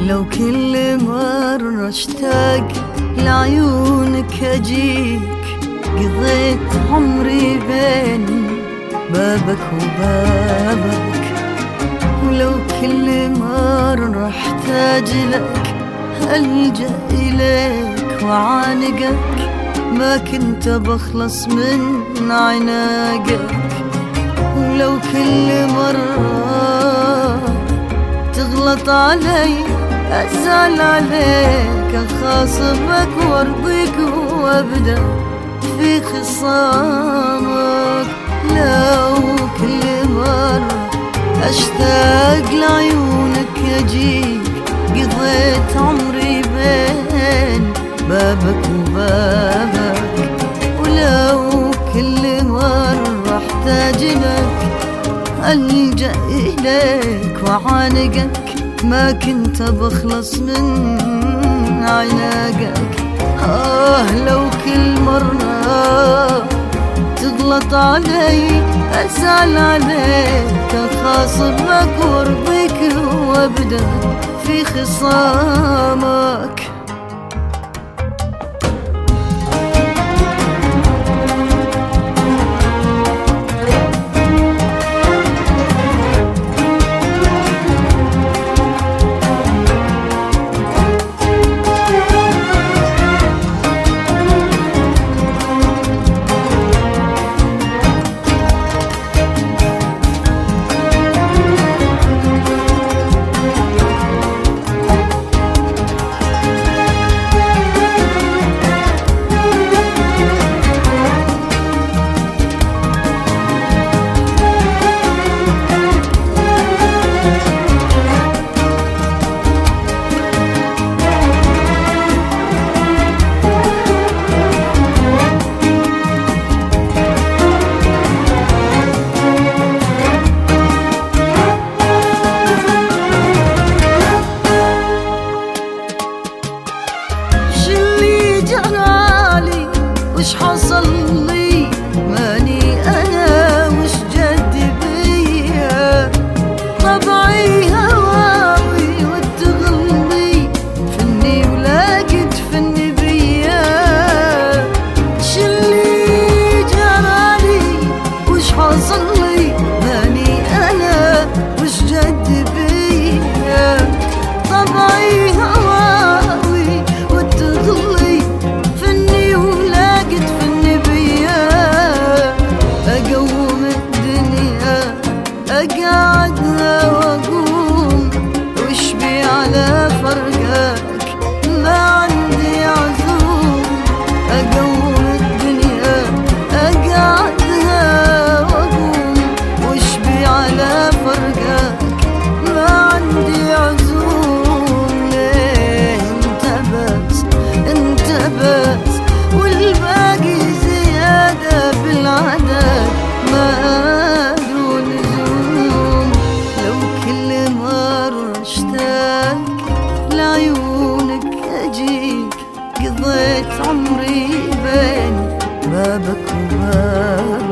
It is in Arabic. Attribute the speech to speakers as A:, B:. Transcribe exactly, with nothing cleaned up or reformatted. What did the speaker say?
A: لو كل مرة اشتاق لعيونك اجيك، قضيت عمري بين بابك وبابك. ولو كل مرة احتاج لك ألجأ إليك وعانقك، ما كنت بخلص من عناقك. ولو كل مرة تغلط علي أزعل عليك، أخاصمك وارضيك وابدأ في خصامك. لو كل مرة أشتاق لعيونك أجيك، قضيت عمري بين بابك وبابك. ولو كل مرة احتاج لك ألجأ إليك وعانقك، ما كنت بخلص من عناقك. آه لو كل مرة تغلط علي أزعل عليك، أخاصمك وارضيك وابدأ في خصامك. وش حصل لي ماني أنا، وش جد بيا طبعي هواوي وتغلي فني ولاقت فني بيا. شلي جرالي وش حصل لي ماني أنا، وش جد بيا طبعي هواوي وتغلي فني ولاقت فني بيا. أقوم الدنيا أقعدها وأقوم، وش بي على فرقك ما عندي عزوم. أقوم الدنيا أقعدها وأقوم، وش بي على فرقك ما عندي عزوم. ليه انت بس انت بس والباقي زيادة بالعدد ما له لزوم. لو كل مرة اشتاق لعيونك أجيك، قضيت عمري بين بابك وبابك.